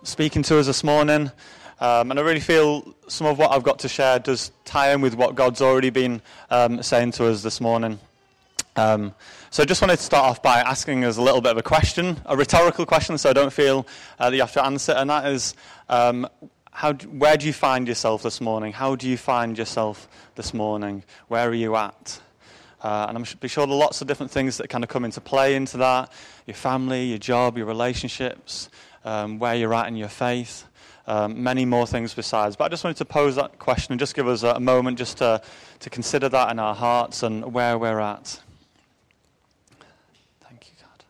speaking to us this morning. And I really feel some of what I've got to share does tie in with what God's already been saying to us this morning. So I just wanted to start off by asking us a little bit of a question, a rhetorical question, so I don't feel that you have to answer. And that is, where do you find yourself this morning? How do you find yourself this morning? Where are you at? And I'm sure there are lots of different things that kind of come into play into that. Your family, your job, your relationships, where you're at in your faith. Many more things besides. But I just wanted to pose that question and just give us a moment just to consider that in our hearts and where we're at. Thank you, God.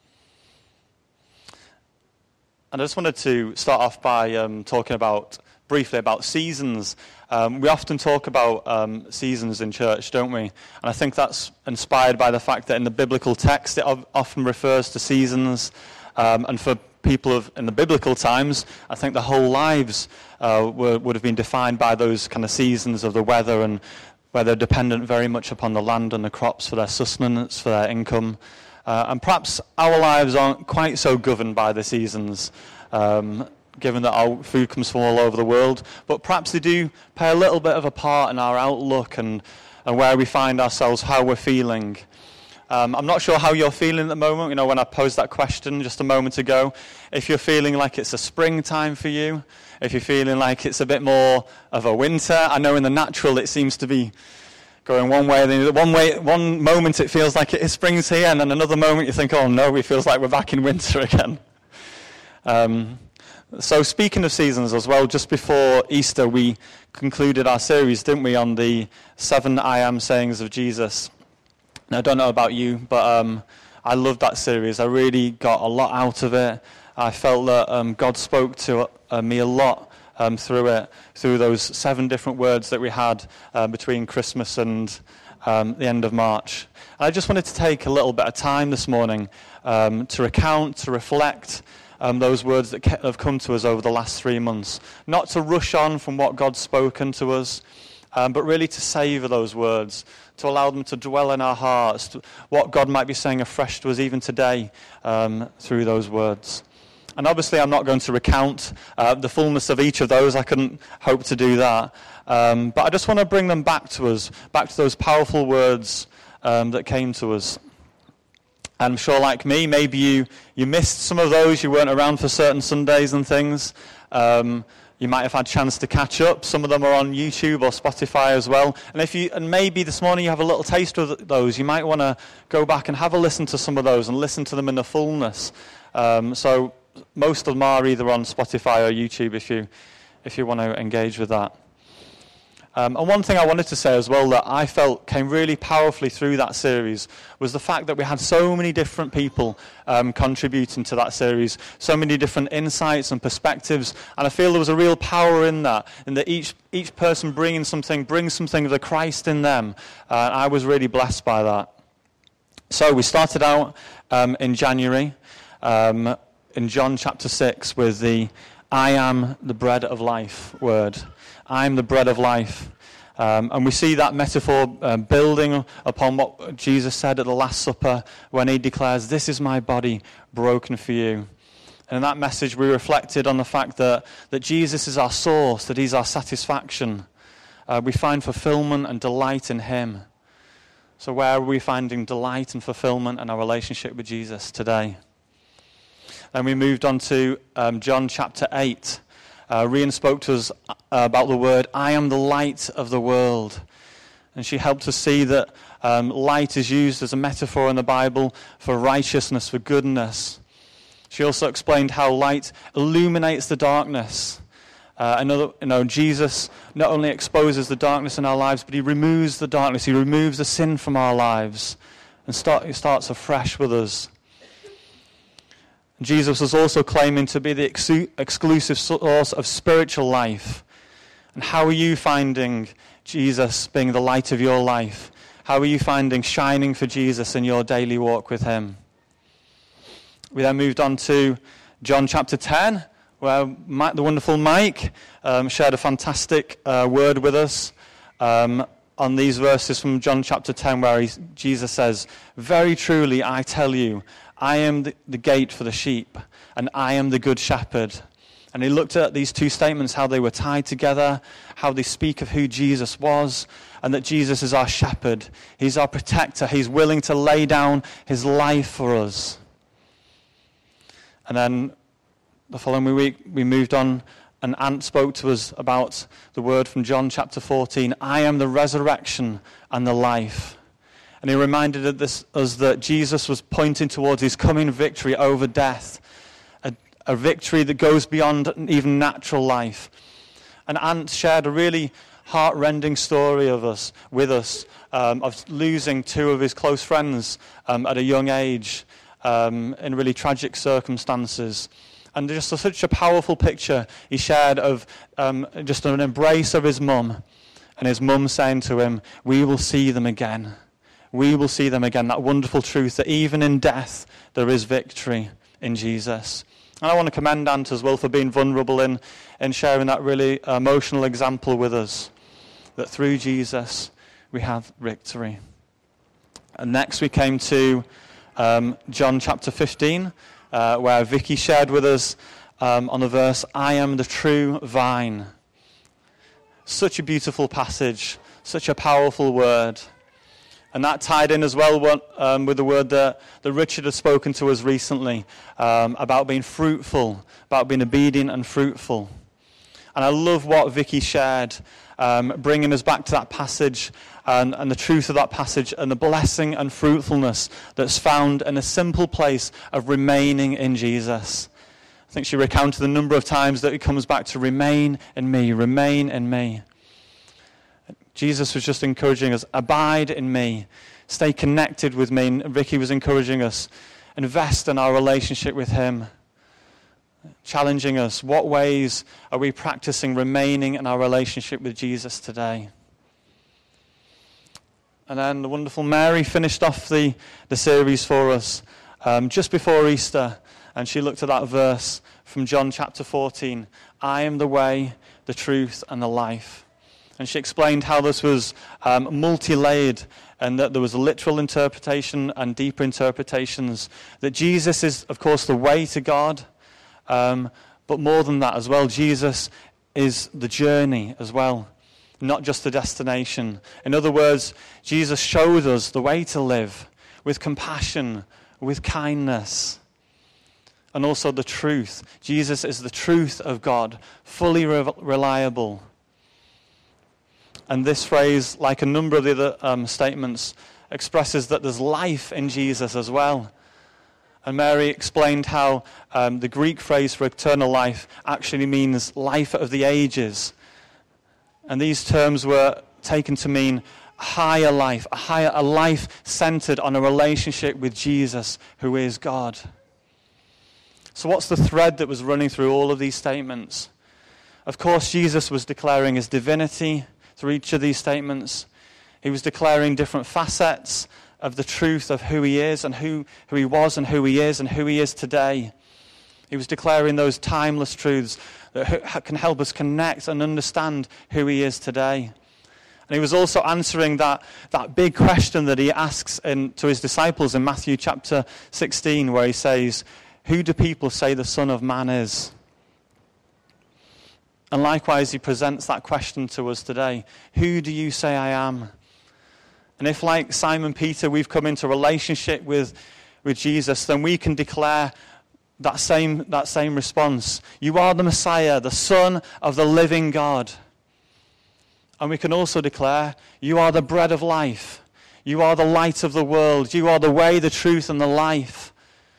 And I just wanted to start off by talking briefly about seasons. We often talk about seasons in church, don't we? And I think that's inspired by the fact that in the biblical text it often refers to seasons. And for people in the biblical times, I think their whole lives would have been defined by those kind of seasons of the weather, and where they're dependent very much upon the land and the crops for their sustenance, for their income. And perhaps our lives aren't quite so governed by the seasons, given that our food comes from all over the world. But perhaps they do play a little bit of a part in our outlook and where we find ourselves, how we're feeling. I'm not sure how you're feeling at the moment. You know, when I posed that question just a moment ago, if you're feeling like it's a springtime for you, if you're feeling like it's a bit more of a winter. I know in the natural it seems to be going one way, one moment it feels like it is spring's here, and then another moment you think, oh no, it feels like we're back in winter again. So speaking of seasons as well, just before Easter we concluded our series, didn't we, on the 7 I am sayings of Jesus. Now, I don't know about you, but I loved that series. I really got a lot out of it. I felt that God spoke to me a lot through those 7 different words that we had between Christmas and the end of March. And I just wanted to take a little bit of time this morning to recount, to reflect those words that have come to us over the last 3 months. Not to rush on from what God's spoken to us, but really to savour those words, to allow them to dwell in our hearts, what God might be saying afresh to us even today through those words. And obviously I'm not going to recount the fullness of each of those. I couldn't hope to do that. But I just want to bring them back to us, back to those powerful words that came to us. I'm sure like me, maybe you missed some of those. You weren't around for certain Sundays and things. You might have had a chance to catch up. Some of them are on YouTube or Spotify as well. And maybe this morning you have a little taste of those. You might want to go back and have a listen to some of those and listen to them in the fullness. So most of them are either on Spotify or YouTube if you want to engage with that. And one thing I wanted to say as well that I felt came really powerfully through that series was the fact that we had so many different people contributing to that series, so many different insights and perspectives, and I feel there was a real power in that each person brings something of the Christ in them. I was really blessed by that. So we started out in January in John chapter 6 with the I am the bread of life word. I'm the bread of life. And we see that metaphor building upon what Jesus said at the Last Supper when he declares, this is my body broken for you. And in that message we reflected on the fact that Jesus is our source, that he's our satisfaction. We find fulfillment and delight in him. So where are we finding delight and fulfillment in our relationship with Jesus today? Then we moved on to John chapter 8. Rian spoke to us about the word, I am the light of the world. And she helped us see that light is used as a metaphor in the Bible for righteousness, for goodness. She also explained how light illuminates the darkness. Jesus not only exposes the darkness in our lives, but he removes the darkness, he removes the sin from our lives and he starts afresh with us. Jesus was also claiming to be the exclusive source of spiritual life. And how are you finding Jesus being the light of your life? How are you finding shining for Jesus in your daily walk with him? We then moved on to John chapter 10, where the wonderful Mike shared a fantastic word with us on these verses from John chapter 10, where Jesus says, very truly I tell you, I am the gate for the sheep, and I am the good shepherd. And he looked at these two statements, how they were tied together, how they speak of who Jesus was, and that Jesus is our shepherd. He's our protector. He's willing to lay down his life for us. And then the following week, we moved on, and Ant spoke to us about the word from John chapter 14, I am the resurrection and the life. And he reminded us that Jesus was pointing towards his coming victory over death, a victory that goes beyond even natural life. And Ant shared a really heart-rending story with us of losing two of his close friends at a young age in really tragic circumstances. And just such a powerful picture he shared of just an embrace of his mum, and his mum saying to him, we will see them again. We will see them again. That wonderful truth that even in death there is victory in Jesus. And I want to commend Ant as well for being vulnerable in sharing that really emotional example with us, that through Jesus we have victory. And next we came to John chapter 15, where Vicky shared with us on the verse, I am the true vine. Such a beautiful passage, such a powerful word. And that tied in as well with the word that Richard has spoken to us recently about being fruitful, about being obedient and fruitful. And I love what Vicky shared, bringing us back to that passage and the truth of that passage and the blessing and fruitfulness that's found in a simple place of remaining in Jesus. I think she recounted the number of times that it comes back to remain in me, remain in me. Jesus was just encouraging us, abide in me, stay connected with me. And Vicky was encouraging us, invest in our relationship with him, challenging us, what ways are we practicing remaining in our relationship with Jesus today? And then the wonderful Mary finished off the series for us just before Easter, and she looked at that verse from John chapter 14, I am the way, the truth, and the life. And she explained how this was multi-layered, and that there was a literal interpretation and deeper interpretations. That Jesus is, of course, the way to God, but more than that as well, Jesus is the journey as well, not just the destination. In other words, Jesus showed us the way to live with compassion, with kindness, and also the truth. Jesus is the truth of God, fully reliable. And this phrase, like a number of the other statements, expresses that there's life in Jesus as well. And Mary explained how the Greek phrase for eternal life actually means life of the ages. And these terms were taken to mean higher life, a life centered on a relationship with Jesus, who is God. So what's the thread that was running through all of these statements? Of course, Jesus was declaring his divinity through each of these statements. He was declaring different facets of the truth of who he is and who he was and who he is today. He was declaring those timeless truths that can help us connect and understand who he is today. And he was also answering that big question that he asks to his disciples in Matthew chapter 16, where he says, who do people say the Son of Man is? And likewise, he presents that question to us today. Who do you say I am? And if, like Simon Peter, we've come into relationship with Jesus, then we can declare that same response. You are the Messiah, the Son of the living God. And we can also declare, you are the bread of life. You are the light of the world. You are the way, the truth, and the life.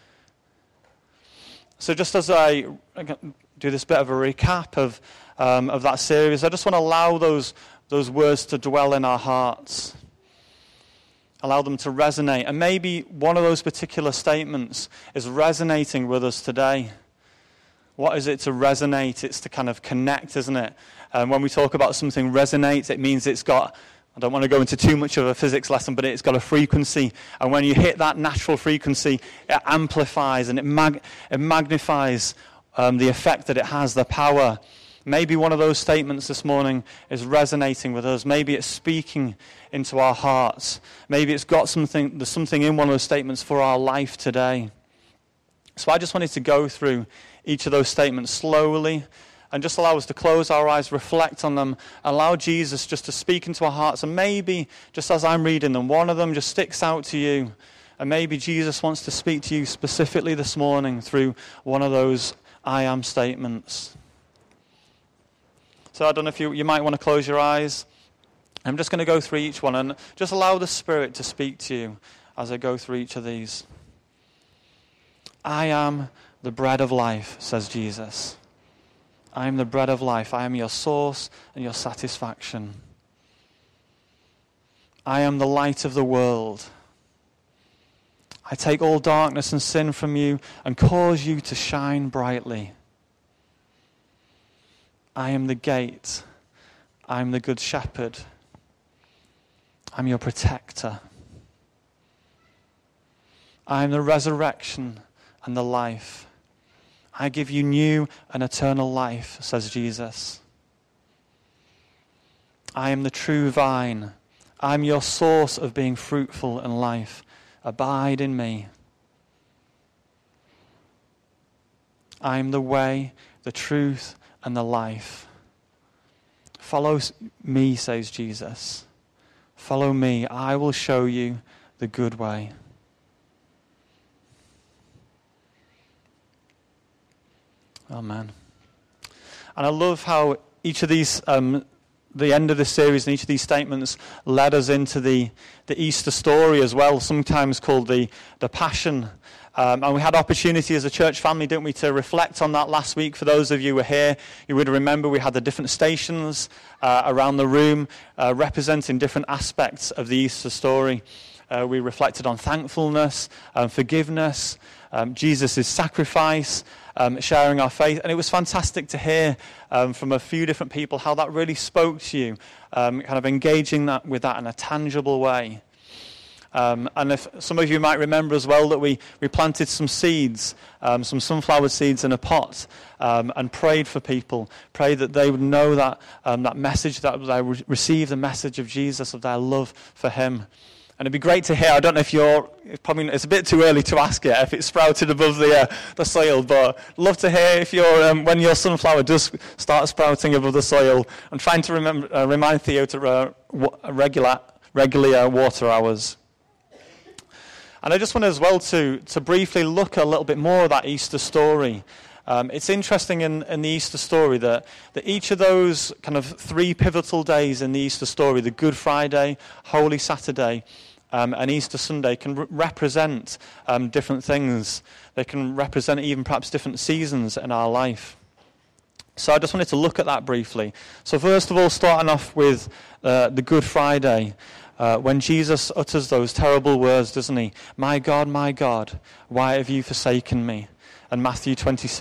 So just as I do this bit of a recap of that series, I just want to allow those words to dwell in our hearts. Allow them to resonate. And maybe one of those particular statements is resonating with us today. What is it to resonate? It's to kind of connect, isn't it? And when we talk about something resonate, it means it's got, I don't want to go into too much of a physics lesson, but it's got a frequency. And when you hit that natural frequency, it amplifies and it magnifies the effect that it has, the power. Maybe one of those statements this morning is resonating with us. Maybe it's speaking into our hearts. Maybe it's got something, there's something in one of those statements for our life today. So I just wanted to go through each of those statements slowly and just allow us to close our eyes, reflect on them, allow Jesus just to speak into our hearts. And maybe, just as I'm reading them, one of them just sticks out to you. And maybe Jesus wants to speak to you specifically this morning through one of those I am statements. So I don't know if you might want to close your eyes. I'm just going to go through each one and just allow the Spirit to speak to you as I go through each of these. I am the bread of life, says Jesus. I am the bread of life. I am your source and your satisfaction. I am the light of the world. I take all darkness and sin from you and cause you to shine brightly. I am the gate. I am the good shepherd. I'm your protector. I am the resurrection and the life. I give you new and eternal life, says Jesus. I am the true vine. I am your source of being fruitful in life. Abide in me. I am the way, the truth, and the life. Follow me, says Jesus. Follow me. I will show you the good way. Amen. And I love how each of these, the end of this series and each of these statements led us into the Easter story as well, sometimes called the Passion. And we had opportunity as a church family, didn't we, to reflect on that last week. For those of you who were here, you would remember we had the different stations around the room representing different aspects of the Easter story. We reflected on thankfulness, forgiveness, Jesus' sacrifice, sharing our faith. And it was fantastic to hear from a few different people how that really spoke to you, kind of engaging that with that in a tangible way. And if some of you might remember as well that we planted some seeds, some sunflower seeds in a pot, and prayed for people, prayed that they would know that that message, that they would receive the message of Jesus, of their love for him. And it'd be great to hear. I don't know if it's a bit too early to ask yet if it's sprouted above the soil, but love to hear if when your sunflower does start sprouting above the soil. I'm trying to remind Theo to regularly water ours. And I just want as well to briefly look a little bit more at that Easter story. It's interesting in the Easter story that each of those kind of three pivotal days in the Easter story, the Good Friday, Holy Saturday, and Easter Sunday, can represent different things. They can represent even perhaps different seasons in our life. So I just wanted to look at that briefly. So first of all, starting off with the Good Friday, when Jesus utters those terrible words, doesn't he? My God, why have you forsaken me? And Matthew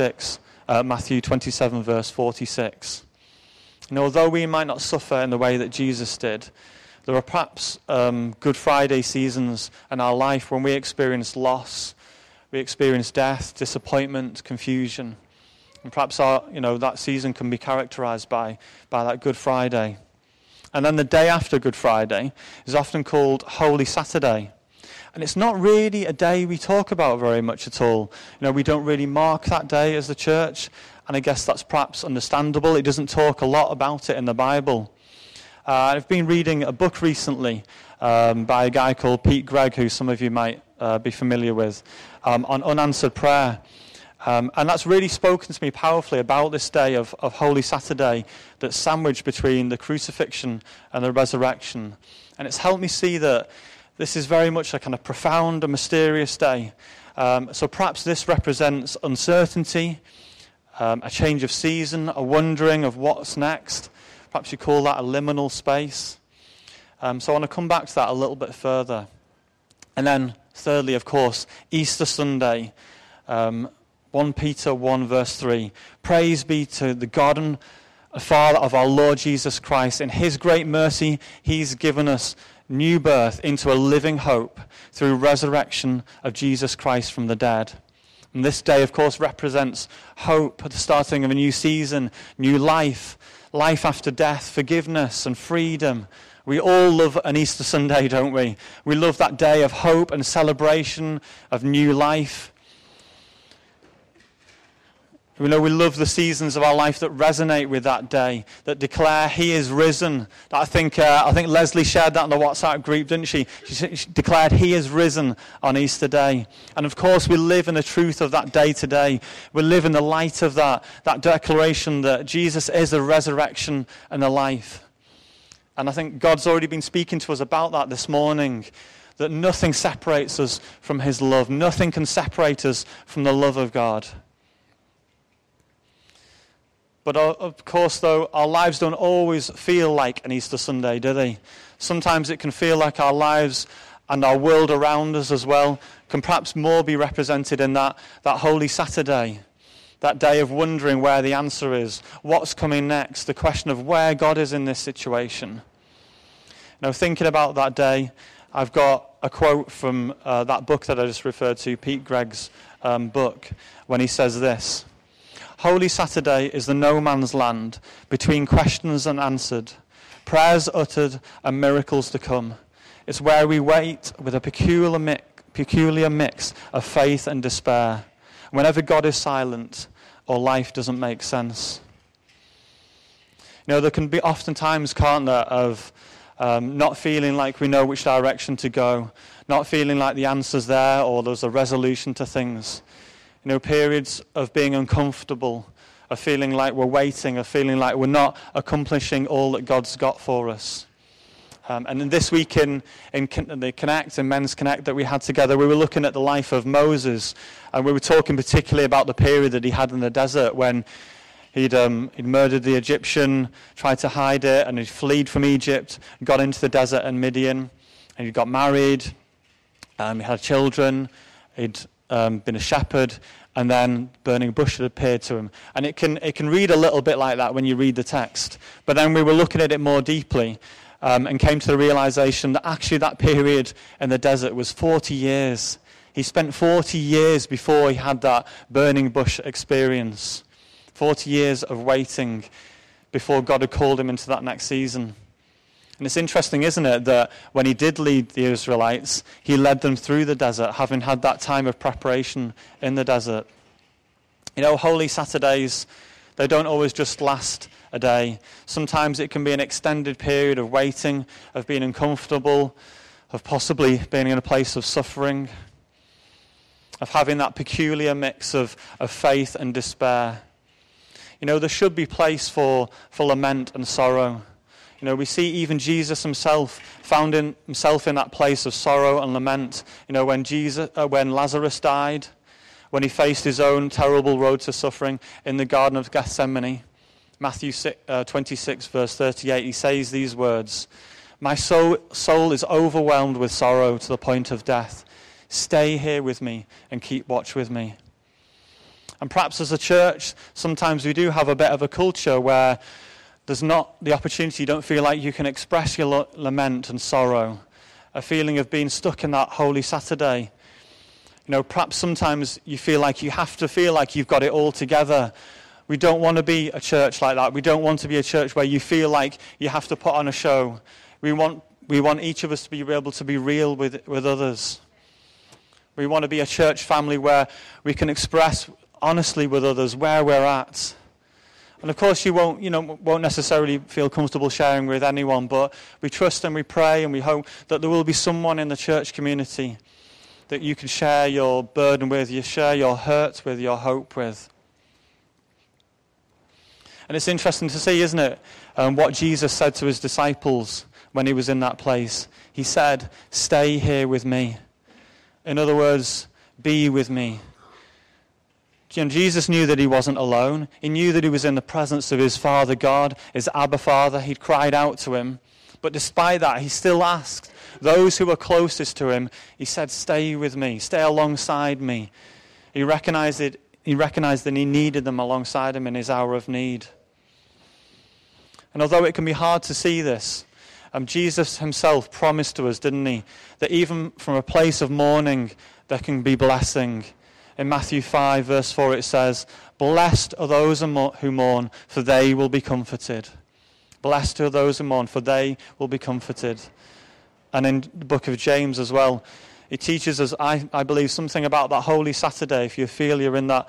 27, verse 46. And although we might not suffer in the way that Jesus did, there are perhaps Good Friday seasons in our life when we experience loss, we experience death, disappointment, confusion. And perhaps that season can be characterized by that Good Friday. And then the day after Good Friday is often called Holy Saturday. And it's not really a day we talk about very much at all. We don't really mark that day as the church, and I guess that's perhaps understandable. It doesn't talk a lot about it in the Bible. I've been reading a book recently by a guy called Pete Greig, who some of you might be familiar with, on unanswered prayer. And that's really spoken to me powerfully about this day of Holy Saturday that's sandwiched between the crucifixion and the resurrection. And it's helped me see that this is very much a kind of profound and mysterious day. So perhaps this represents uncertainty, a change of season, a wondering of what's next. Perhaps you call that a liminal space. So I want to come back to that a little bit further. And then thirdly, of course, Easter Sunday, 1 Peter 1 verse 3. Praise be to the God and Father of our Lord Jesus Christ. In his great mercy, he's given us new birth into a living hope through resurrection of Jesus Christ from the dead. And this day, of course, represents hope at the starting of a new season, new life, life after death, forgiveness and freedom. We all love an Easter Sunday, don't we? We love that day of hope and celebration of new life. We know we love the seasons of our life that resonate with that day, that declare He is risen. I think Leslie shared that in the WhatsApp group, didn't she? She declared He is risen on Easter Day. And of course we live in the truth of that day today. We live in the light of that declaration that Jesus is the resurrection and the life. And I think God's already been speaking to us about that this morning, that nothing separates us from His love. Nothing can separate us from the love of God. But of course, though, our lives don't always feel like an Easter Sunday, do they? Sometimes it can feel like our lives and our world around us as well can perhaps more be represented in that Holy Saturday, that day of wondering where the answer is, what's coming next, the question of where God is in this situation. Now, thinking about that day, I've got a quote from that book that I just referred to, Pete Greig's book, when he says this: "Holy Saturday is the no man's land between questions and answered, prayers uttered and miracles to come. It's where we wait with a peculiar mix of faith and despair, whenever God is silent or life doesn't make sense." You know, there can be often times, can't there, of not feeling like we know which direction to go, not feeling like the answer's there or there's a resolution to things. You know, periods of being uncomfortable, of feeling like we're waiting, of feeling like we're not accomplishing all that God's got for us. And then this week in the Connect, in Men's Connect that we had together, we were looking at the life of Moses, and we were talking particularly about the period that he had in the desert when he'd murdered the Egyptian, tried to hide it, and he'd fled from Egypt, got into the desert in Midian, and he got married, he had children, he'd been a shepherd, and then burning bush had appeared to him. And it can read a little bit like that when you read the text. But then we were looking at it more deeply and came to the realization that actually that period in the desert was 40 years. He spent 40 years before he had that burning bush experience. 40 years of waiting before God had called him into that next season. And it's interesting, isn't it, that when he did lead the Israelites, he led them through the desert, having had that time of preparation in the desert. You know, Holy Saturdays, they don't always just last a day. Sometimes it can be an extended period of waiting, of being uncomfortable, of possibly being in a place of suffering, of having that peculiar mix of faith and despair. You know, there should be place for lament and sorrow. You know, we see even Jesus himself found himself in that place of sorrow and lament. You know, when Lazarus died, when he faced his own terrible road to suffering in the Garden of Gethsemane, Matthew 26, verse 38, he says these words: "My soul is overwhelmed with sorrow to the point of death. Stay here with me and keep watch with me." And perhaps as a church, sometimes we do have a bit of a culture where there's not the opportunity, you don't feel like you can express your lament and sorrow, a feeling of being stuck in that Holy Saturday. You know, perhaps sometimes you feel like you have to feel like you've got it all together. We don't want to be a church like that. We don't want to be a church where you feel like you have to put on a show. We want each of us to be able to be real with others. We want to be a church family where we can express honestly with others where we're at. And of course you won't necessarily feel comfortable sharing with anyone, but we trust and we pray and we hope that there will be someone in the church community that you can share your burden with, you share your hurt with, your hope with. And it's interesting to see, isn't it, what Jesus said to his disciples when he was in that place. He said, "Stay here with me." In other words, be with me. And Jesus knew that he wasn't alone. He knew that he was in the presence of his Father God, his Abba Father. He'd cried out to him. But despite that, he still asked those who were closest to him, he said, "Stay with me, stay alongside me." He recognized that he needed them alongside him in his hour of need. And although it can be hard to see this, Jesus himself promised to us, didn't he, that even from a place of mourning, there can be blessing. In Matthew 5, verse 4, it says, "Blessed are those who mourn, for they will be comforted." Blessed are those who mourn, for they will be comforted. And in the book of James as well, it teaches us, I believe, something about that Holy Saturday. If you feel you're in that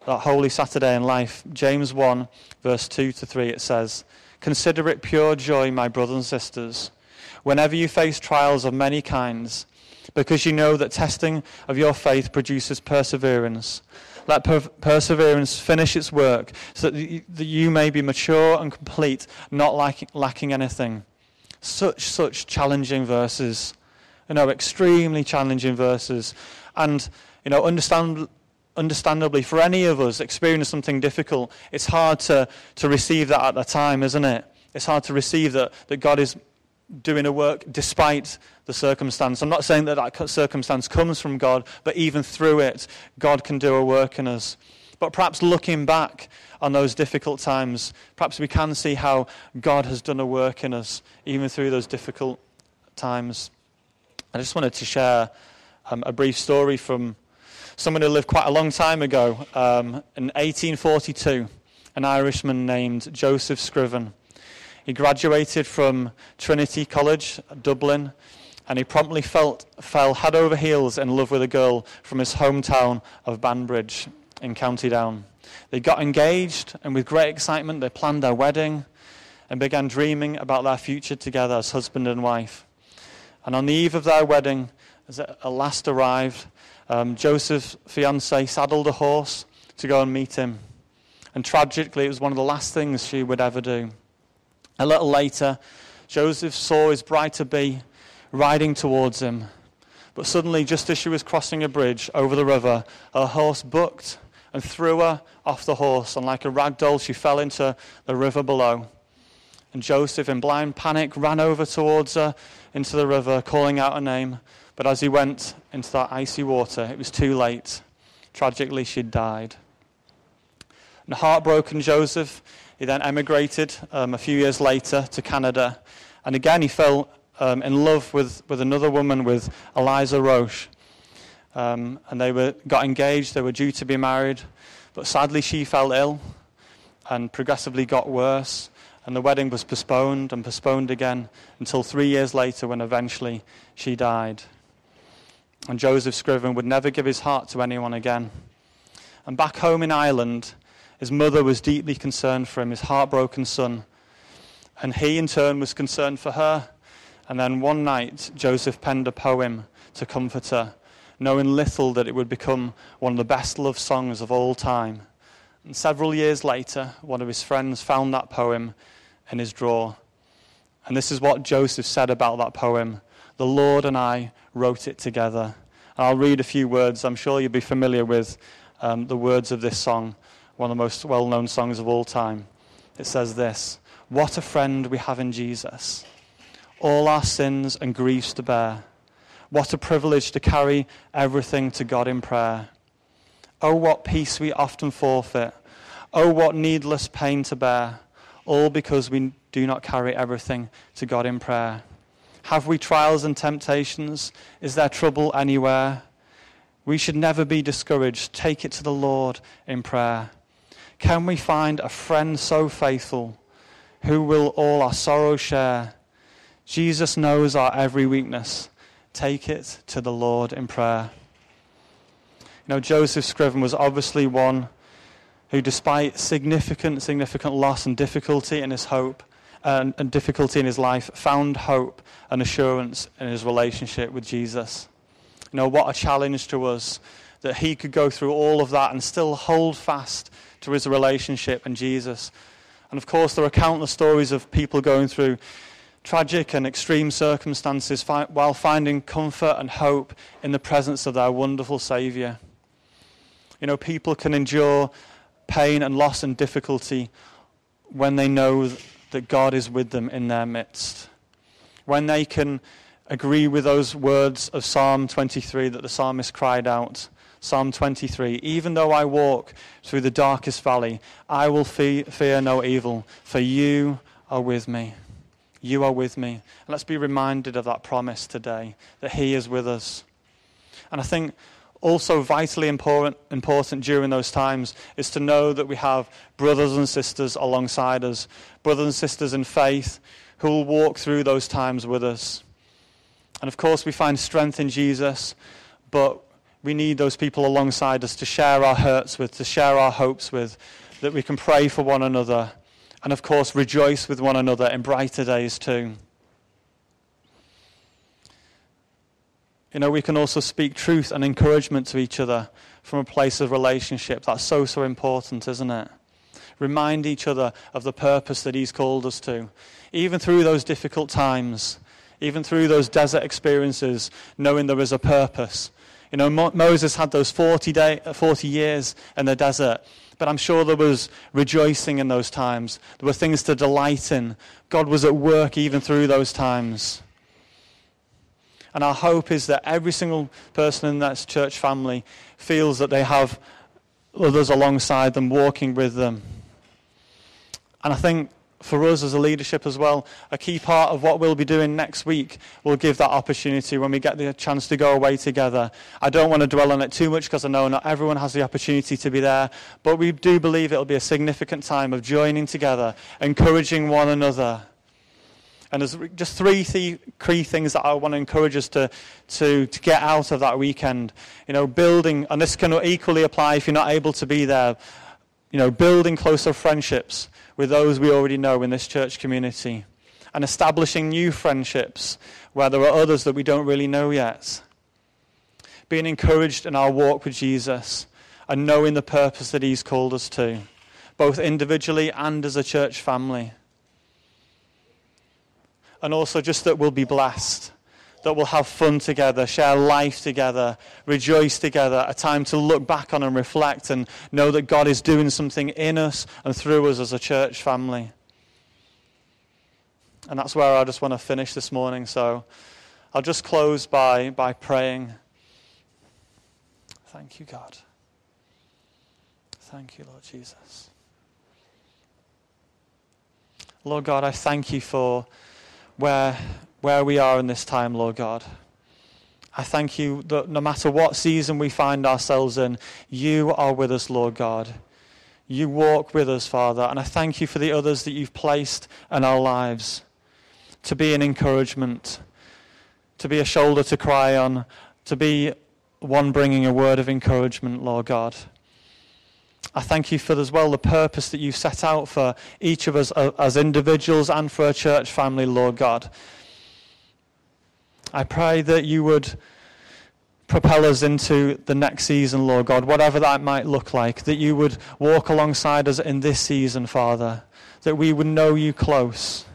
that Holy Saturday in life, James 1, verse 2 to 3, it says, "Consider it pure joy, my brothers and sisters, whenever you face trials of many kinds, because you know that testing of your faith produces perseverance. Let perseverance finish its work, so that you may be mature and complete, not lacking anything." Such challenging verses. Extremely challenging verses. And, understandably, for any of us experiencing something difficult, it's hard to receive that at the time, isn't it? It's hard to receive that God is doing a work despite the circumstance. I'm not saying that circumstance comes from God, but even through it, God can do a work in us. But perhaps looking back on those difficult times, perhaps we can see how God has done a work in us, even through those difficult times. I just wanted to share a brief story from someone who lived quite a long time ago. In 1842, an Irishman named Joseph Scriven. He graduated from Trinity College, Dublin, and he promptly fell head over heels in love with a girl from his hometown of Banbridge in County Down. They got engaged, and with great excitement they planned their wedding and began dreaming about their future together as husband and wife. And on the eve of their wedding, as it at last arrived, Joseph's fiancée saddled a horse to go and meet him. And tragically, it was one of the last things she would ever do. A little later, Joseph saw his bride-to-be riding towards him. But suddenly, just as she was crossing a bridge over the river, her horse bucked and threw her off the horse, and like a rag doll, she fell into the river below. And Joseph, in blind panic, ran over towards her into the river, calling out her name. But as he went into that icy water, it was too late. Tragically, she'd died. And heartbroken Joseph, he then emigrated a few years later to Canada. And again, he fell in love with another woman, with Eliza Roche. And they got engaged, they were due to be married. But sadly, she fell ill and progressively got worse. And the wedding was postponed and postponed again until 3 years later, when eventually she died. And Joseph Scriven would never give his heart to anyone again. And back home in Ireland, his mother was deeply concerned for him, his heartbroken son. And he, in turn, was concerned for her. And then one night, Joseph penned a poem to comfort her, knowing little that it would become one of the best loved songs of all time. And several years later, one of his friends found that poem in his drawer. And this is what Joseph said about that poem: "The Lord and I wrote it together." And I'll read a few words. I'm sure you'll be familiar with the words of this song, one of the most well-known songs of all time. It says this: "What a friend we have in Jesus, all our sins and griefs to bear. What a privilege to carry everything to God in prayer. Oh, what peace we often forfeit. Oh, what needless pain to bear, all because we do not carry everything to God in prayer. Have we trials and temptations? Is there trouble anywhere? We should never be discouraged. Take it to the Lord in prayer. Can we find a friend so faithful, who will all our sorrow share? Jesus knows our every weakness. Take it to the Lord in prayer." Joseph Scriven was obviously one who, despite significant loss and difficulty in his hope and difficulty in his life, found hope and assurance in his relationship with Jesus. What a challenge to us that he could go through all of that and still hold fast to his relationship in Jesus. And of course, there are countless stories of people going through tragic and extreme circumstances while finding comfort and hope in the presence of their wonderful Saviour. People can endure pain and loss and difficulty when they know that God is with them in their midst. When they can agree with those words of Psalm 23 that the psalmist cried out. Psalm 23, "Even though I walk through the darkest valley, I will fear no evil, for you are with me." You are with me. And let's be reminded of that promise today, that he is with us. And I think also vitally important during those times is to know that we have brothers and sisters alongside us, brothers and sisters in faith who will walk through those times with us. And of course we find strength in Jesus, but We need those people alongside us to share our hurts with, to share our hopes with, that we can pray for one another, and of course rejoice with one another in brighter days too. You know, we can also speak truth and encouragement to each other from a place of relationship. That's so important, isn't it? Remind each other of the purpose that he's called us to. Even through those difficult times, even through those desert experiences, knowing there is a purpose. You know, Moses had those 40 years in the desert, but I'm sure there was rejoicing in those times. There were things to delight in. God was at work even through those times. And our hope is that every single person in that church family feels that they have others alongside them, walking with them. And I think for us as a leadership as well, a key part of what we'll be doing next week will give that opportunity when we get the chance to go away together. I don't want to dwell on it too much because I know not everyone has the opportunity to be there, but we do believe it'll be a significant time of joining together, encouraging one another. And there's just three key things that I want to encourage us to get out of that weekend. You know, building, and this can equally apply if you're not able to be there, you know, building closer friendships with those we already know in this church community, and establishing new friendships where there are others that we don't really know yet. Being encouraged in our walk with Jesus and knowing the purpose that he's called us to, both individually and as a church family. And also just that we'll be blessed, that we'll have fun together, share life together, rejoice together, a time to look back on and reflect and know that God is doing something in us and through us as a church family. And that's where I just want to finish this morning. So I'll just close by praying. Thank you, God. Thank you, Lord Jesus. Lord God, I thank you for where we are in this time, Lord God. I thank you that no matter what season we find ourselves in, you are with us, Lord God. You walk with us, Father, and I thank you for the others that you've placed in our lives to be an encouragement, to be a shoulder to cry on, to be one bringing a word of encouragement, Lord God. I thank you for as well the purpose that you've set out for each of us as individuals and for a church family, Lord God. I pray that you would propel us into the next season, Lord God, whatever that might look like, that you would walk alongside us in this season, Father, that we would know you close,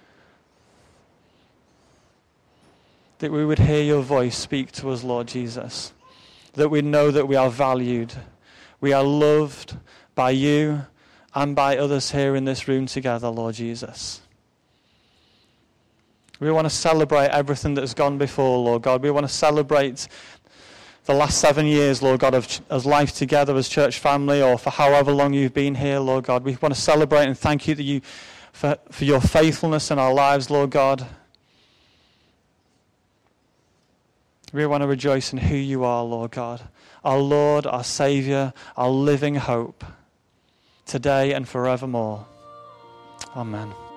that we would hear your voice speak to us, Lord Jesus, that we know that we are valued. We are loved by you and by others here in this room together, Lord Jesus. We want to celebrate everything that has gone before, Lord God. We want to celebrate the last 7 years, Lord God, as life together as church family, or for however long you've been here, Lord God. We want to celebrate and thank you that for your faithfulness in our lives, Lord God. We want to rejoice in who you are, Lord God. Our Lord, our Saviour, our living hope, today and forevermore. Amen.